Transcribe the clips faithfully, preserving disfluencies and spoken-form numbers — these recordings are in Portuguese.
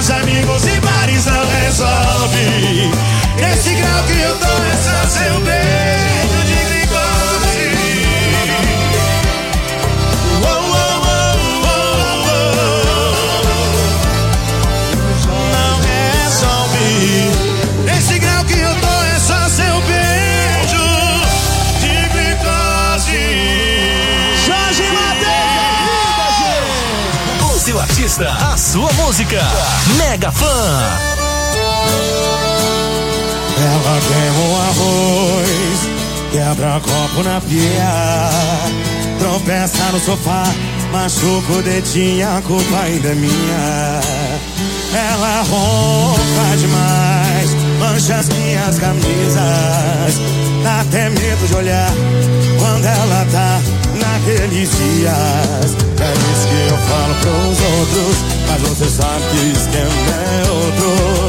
os amigos e bares não resolve. Nesse grau que eu tô é só seu beijo de glicose. Oh, oh, oh, oh, oh. Não resolve. Nesse grau que eu tô é só seu beijo de glicose. Jorge Mateus! O seu artista, a sua música. Mega Fã. Ela queima o arroz, quebra copo na pia, tropeça no sofá, machuca o dedinho, a culpa ainda é minha. Ela ronca demais, mancha as minhas camisas, dá até medo de olhar quando ela tá naqueles dias. É isso que eu falo pros outros, mas você sabe que o esquema é outro.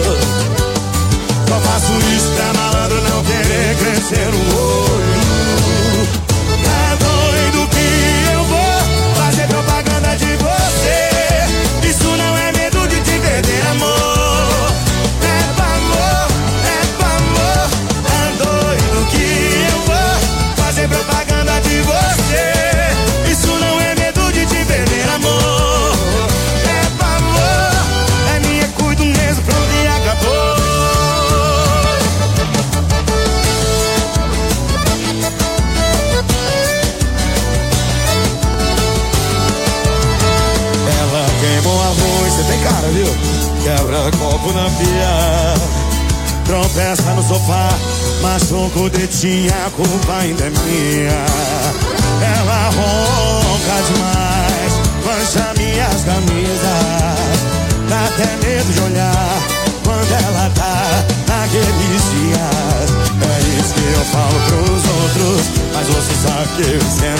Só faço isso pra malandro não querer crescer o olho. Tá doido que eu vou fazer propaganda de você. Isso não é medo de te perder, amor. É amor, é amor. Tá doido que eu vou fazer propaganda de você. Isso não é medo de te perder, amor. É amor, é minha, cuido mesmo, pronto e acabou. Você tem cara, viu? Quebra copo na pia, tropeça no sofá, machuca o dedinho, a culpa ainda é minha. Ela ronca demais, mancha minhas camisas, dá até medo de olhar quando ela tá naqueles dias. É isso que eu falo pros outros, mas você sabe que eu